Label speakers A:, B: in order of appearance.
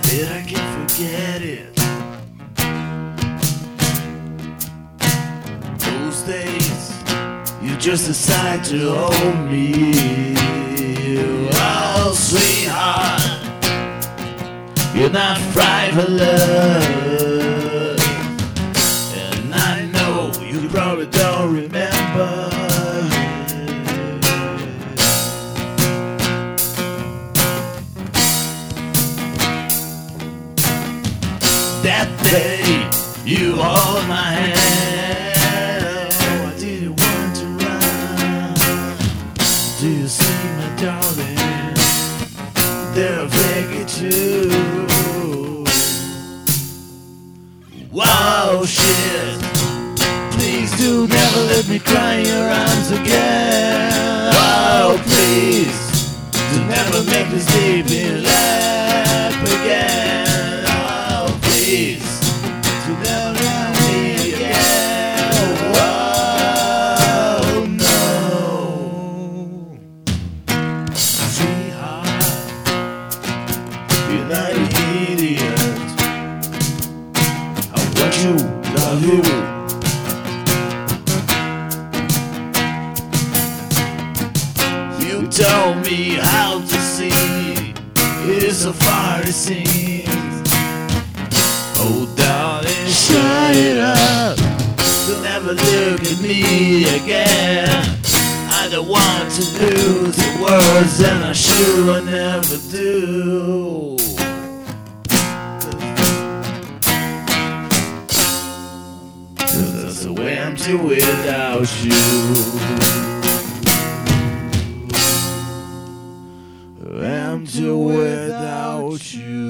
A: that I can forget it. Those days, you just decide to hold me. Oh, sweetheart, you're not frightened for love, and I know you probably don't remember. That day you hold my hand, oh, I didn't want to run. Do you see, my darling, they're begging too. Wow, shit, please do never let me cry in your arms again. Oh, please do never make me sleep in lap again. Please, to never let me again. Oh no, sweetheart, you're not an idiot. I want you, love you. You told me how to see is so far it seems. Oh darling, shut it up, don't ever look at me again. I don't want to lose the words, and I sure I never do. Cause that's the way I'm empty without you. Empty without you.